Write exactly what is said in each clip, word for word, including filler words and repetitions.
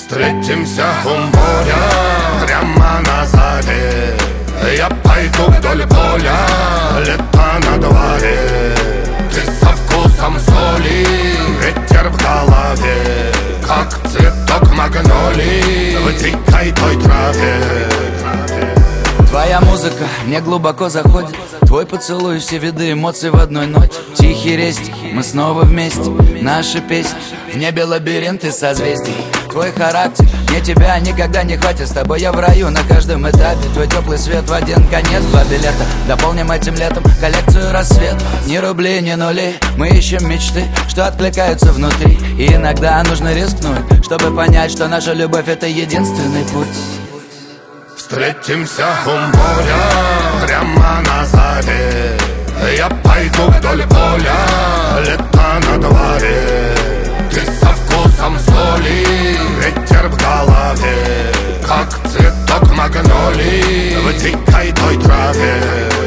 Встретимся у моря прямо на заре. Я пойду вдоль поля, лето на дворе. Ты со вкусом соли, ветер в голове, как цветок магнолии в дикой той траве. Твоя музыка мне глубоко заходит. Твой поцелуй, все виды эмоций в одной ноте. Тихий рестик, мы снова вместе. Наши песни, в небе лабиринты созвездий. Твой характер, мне тебя никогда не хватит. С тобой я в раю на каждом этапе. Твой теплый свет в один конец, два билета. Дополним этим летом коллекцию рассвет. Ни рублей, ни нулей, мы ищем мечты, что откликаются внутри. И иногда нужно рискнуть, чтобы понять, что наша любовь — это единственный путь. Встретимся у моря прямо на заре. Я пойду вдоль поля, лето на дворе. Ты со вкусом соли, ветер в голове, как цветок магнолии в дикой той траве.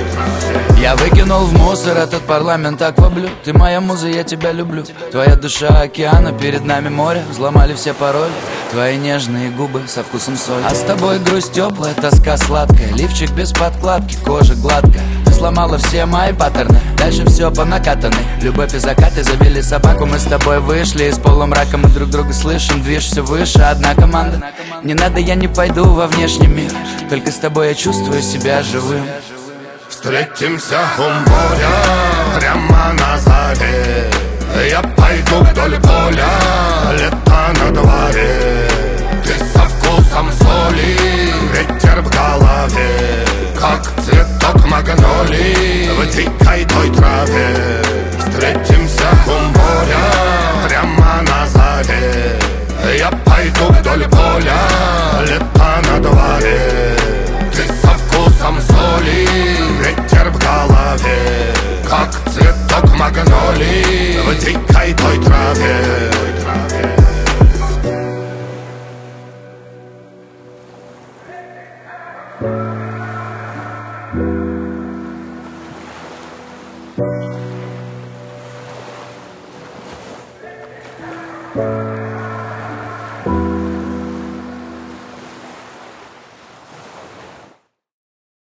Я выкинул в мусор этот парламент акваблю. Ты моя муза, я тебя люблю. Твоя душа океана, перед нами море. Взломали все пароли. Твои нежные губы со вкусом соли. А с тобой грусть теплая, тоска сладкая. Лифчик без подкладки, кожа гладкая. Ты сломала все мои паттерны, дальше все по накатанной. Любовь и закаты завели собаку. Мы с тобой вышли из полумрака. Мы друг друга слышим, движ все выше, одна команда. Не надо, я не пойду во внешний мир. Только с тобой я чувствую себя живым. Встретимся у моря прямо на заре. Я пойду вдоль поля, лето на дворе. Ты со вкусом соли, ветер в голове, как цветок магнолии в дикой той траве. Встретимся у моря прямо на заре. Я пойду вдоль поля, лето на дворе. Ты со вкусом соли, ветер в голове, как цветок магнолии в дикой той траве. Thank you.